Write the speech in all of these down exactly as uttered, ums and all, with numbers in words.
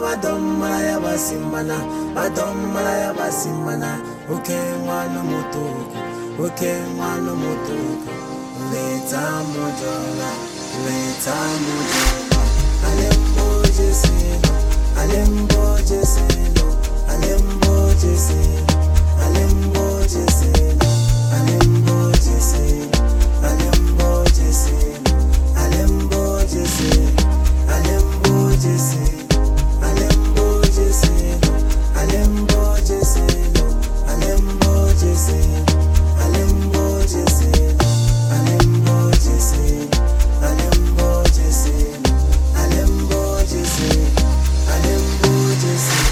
badomaya basimana, badomaya basimana. Okay, mwana mutuku, okay, mwana mutuku. Leta mojola, leta mojola. Alembo jeselo, alembo jeselo, alembo jeselo, alembo jeselo, alembo jeselo, alembo jeselo, alembo jeselo, alembo jeselo, alembo jeselo, alembo jeselo, alembo jeselo, alembo jeselo, alembo jeselo, alembo jeselo, alembo jeselo, alembo jeselo.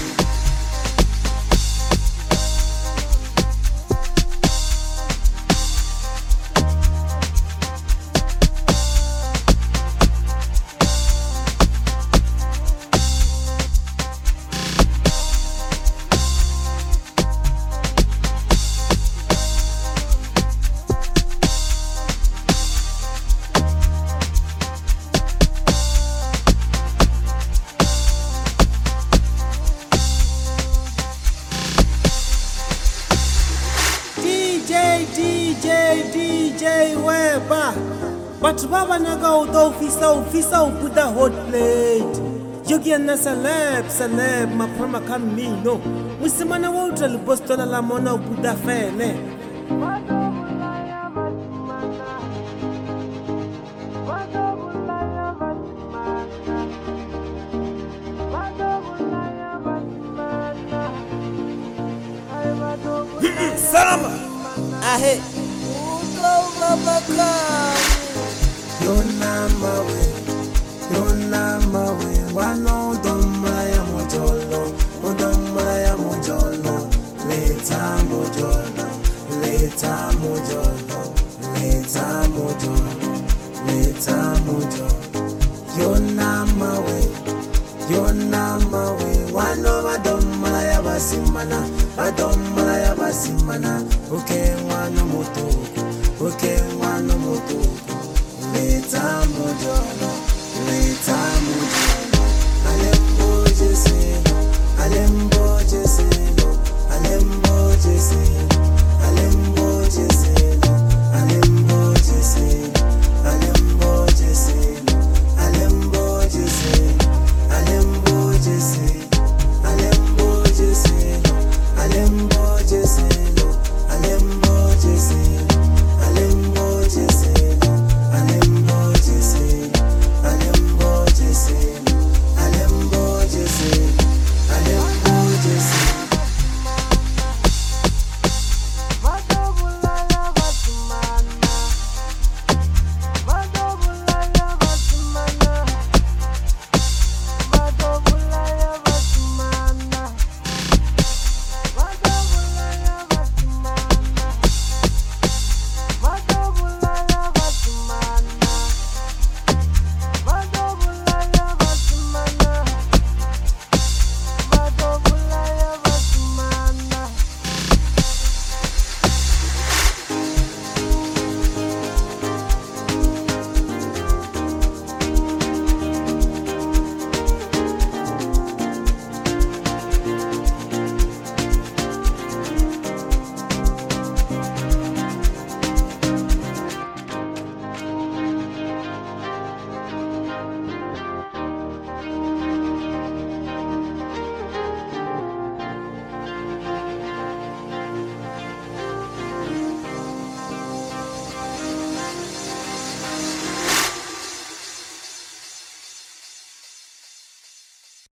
D J, D J Weber. But baba naga udo fisa ufisa upuda hot plate. Yogi na celeb, celeb, ma prama kamino. Musimana wa utali bostola la mona upuda fene. Sama ahe Yona mawe, yona mawe, wano domaya mojolo, domaya mojolo, leta mojolo, leta mojolo, leta mojolo, leta mojolo. Yona mawe, yona mawe, wano badomaya basimana, badomaya basimana, okay.